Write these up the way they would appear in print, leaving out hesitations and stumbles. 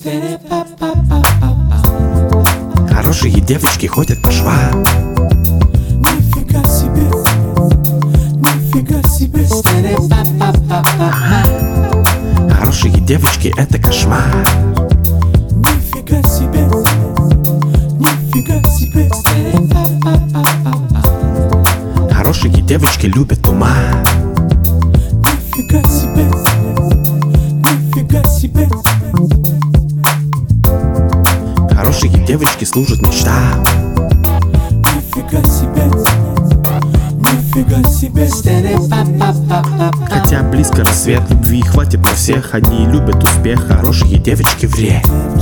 Хорошие девочки ходят по швам. Нифига себе, нифига себе. Хорошие девочки — это кошмар. Нифига себе, нифига себе. Хорошие девочки любят туман. Нифига себе, нифига себе. Хорошие девочки служат мечтам. Нифига себе, нифига себе. Хотя близко рассвет, любви хватит на всех. Они любят успех, хорошие девочки вре.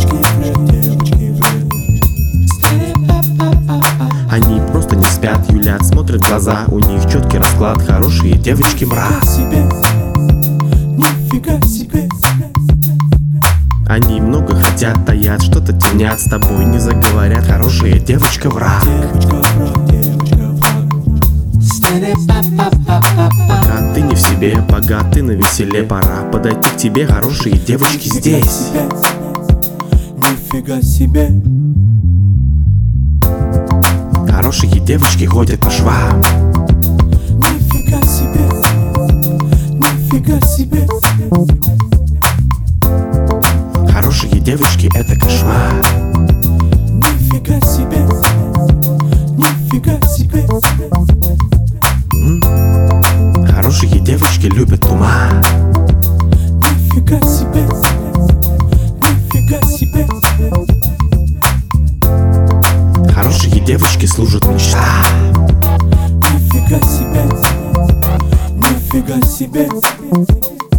Они просто не спят, юлят, смотрят в глаза. У них четкий расклад, хорошие девочки мрак. Нифига себе. Они много хотят, таят, что-то темнят. С тобой не заговорят, хорошая девочка враг. Пока ты не в себе, пока ты на веселе, пора подойти к тебе, хорошие девочки здесь. Нифига себе. Хорошие девочки ходят по швам. Нифига себе, нифига себе. Хорошие девочки — это кошмар. Нифига себе, нифига себе. Хорошие девочки любят туман. Нифига себе, нифига себе. Хорошие девочки служат мечтам. Нифига себе, нифига себе.